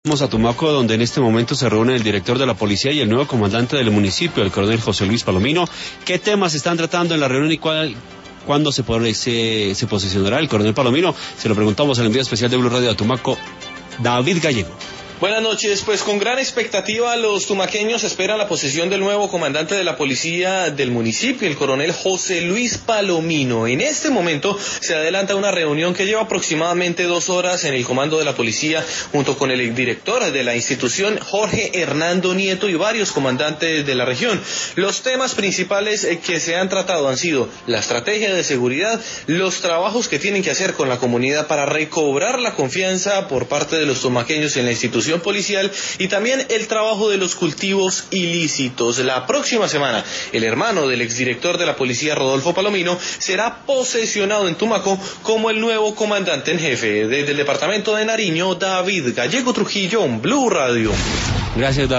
Vamos a Tumaco, donde en este momento se reúne el director de la policía y el nuevo comandante del municipio, el coronel José Luis Palomino. ¿Qué temas están tratando en la reunión y cuándo se posicionará el coronel Palomino? Se lo preguntamos al enviado especial de Blue Radio a Tumaco, David Gallego. Buenas noches, pues con gran expectativa los tumaqueños esperan la posesión del nuevo comandante de la policía del municipio, el coronel José Luis Palomino. En este momento se adelanta una reunión que lleva aproximadamente 2 horas en el comando de la policía, junto con el director de la institución, Jorge Hernando Nieto, y varios comandantes de la región. Los temas principales que se han tratado han sido la estrategia de seguridad, los trabajos que tienen que hacer con la comunidad para recobrar la confianza por parte de los tumaqueños en la institución policial, y también el trabajo de los cultivos ilícitos. La próxima semana, el hermano del exdirector de la policía, Rodolfo Palomino, será posesionado en Tumaco como el nuevo comandante en jefe. Desde el departamento de Nariño, David Gallego Trujillo, Blue Radio. Gracias, David.